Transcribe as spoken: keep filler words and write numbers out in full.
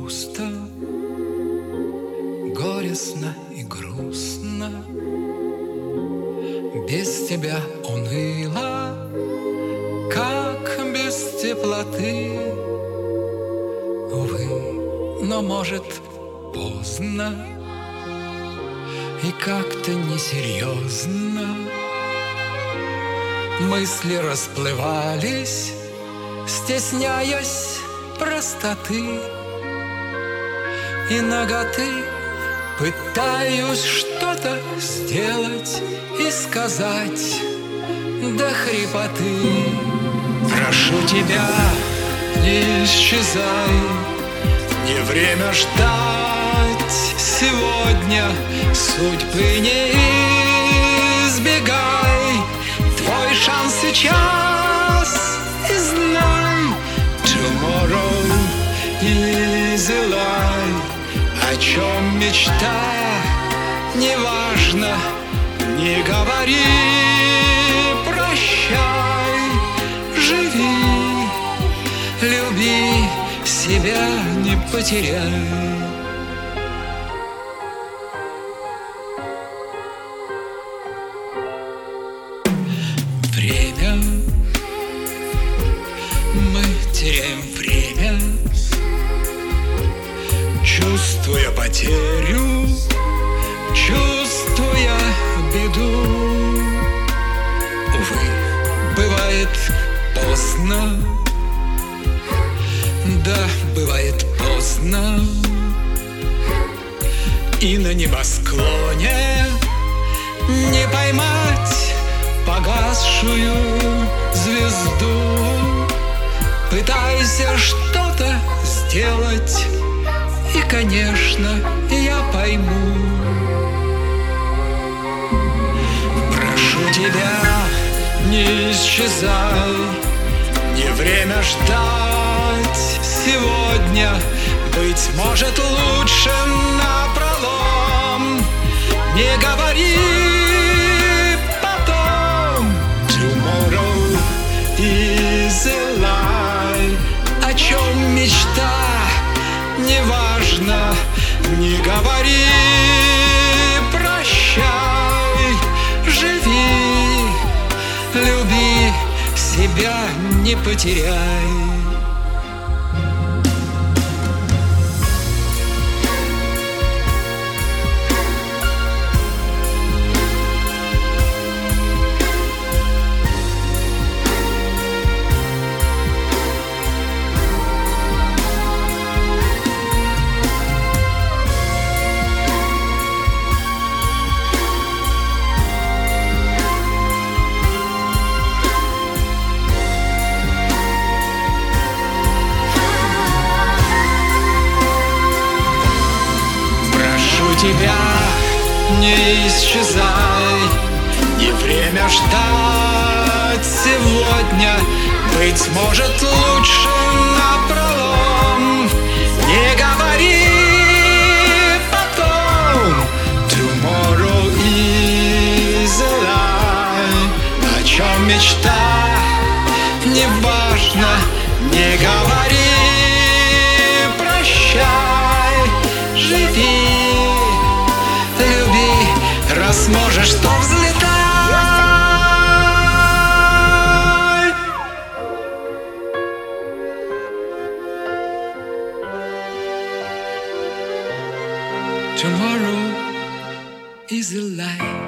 пусто, горестно и грустно, без тебя уныло, как без теплоты. Увы, но может поздно и как-то несерьезно. Мысли расплывались, стесняясь простоты и наготы. Пытаюсь что-то сделать и сказать до хрипоты. Прошу тебя, не исчезай, не время ждать сегодня, судьбы не избегай. Твой шанс сейчас, и знай, tomorrow is a lie. О чем мечта, неважно, не говори прощай. Живи, люби, себя не потеряй. Время, мы теряем время, чувствуя потерю, чувствуя беду. Увы, бывает поздно, да, бывает поздно. И на небосклоне не поймать погасшую звезду. Пытайся что-то сделать, и, конечно, я пойму. Прошу тебя, не исчезай, не время ждать сегодня. Быть может, лучше напролом не говори потом. Tomorrow is a lie. О чем мечта, неважно, не говори прощай. Живи, люби, себя не потеряй. Тебя, не исчезай, не время ждать сегодня. Быть может, лучше напролом не говори потом. Tomorrow is a lie. О чем мечта, неважно, не говори прощай. Живи, раз можешь, то взлетай. Tomorrow is a lie.